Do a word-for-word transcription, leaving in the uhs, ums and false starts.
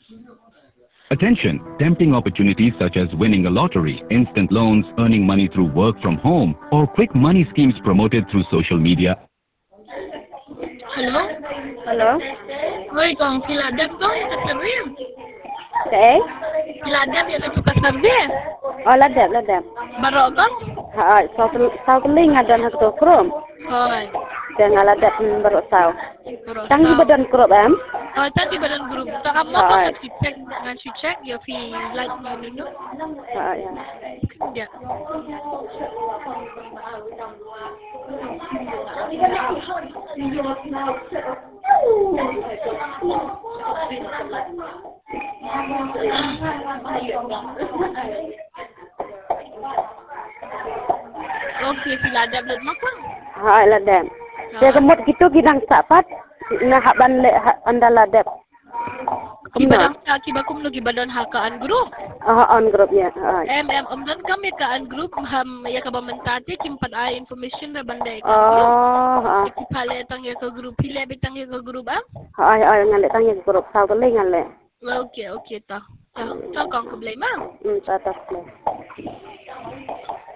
Attention! Tempting opportunities such as winning a lottery, instant loans, earning money through work from home, or quick money schemes promoted through social media. Hello? Hello? Oi, kong sila Deb kong yang keservi. Okay. Sila Deb yang kesuka servi. Oh, ladap, ladap. Barok kong? Ha, sau sau keling ada nak tu krom. Hoi. Jangan ladap baru sau. Barok Tang sau. badan krom am. Oh, tadi badan group. Tak apa kong nak si check, nak si check your fee like you know. Ha, ya. Ya. Okey, sila Deb lut mak kong. Ha, ladap. Saya kemut gitu ginang sapat. Nah, ban le anda ladap. Kibadang sa kibakum no kibadan hakaan group. Ah, on group ya. Em em omdan kami kaan group ham ya ka bamentati kimpat ay information na bandai ka group. Oh, ha. Kipale tang ya ka group hile bitang ya ka group am. Ha, ha, ngalek tanya group sau keling ngalek. Okey okey ta. Ta ta kang ka blame am. Hmm, tatas le.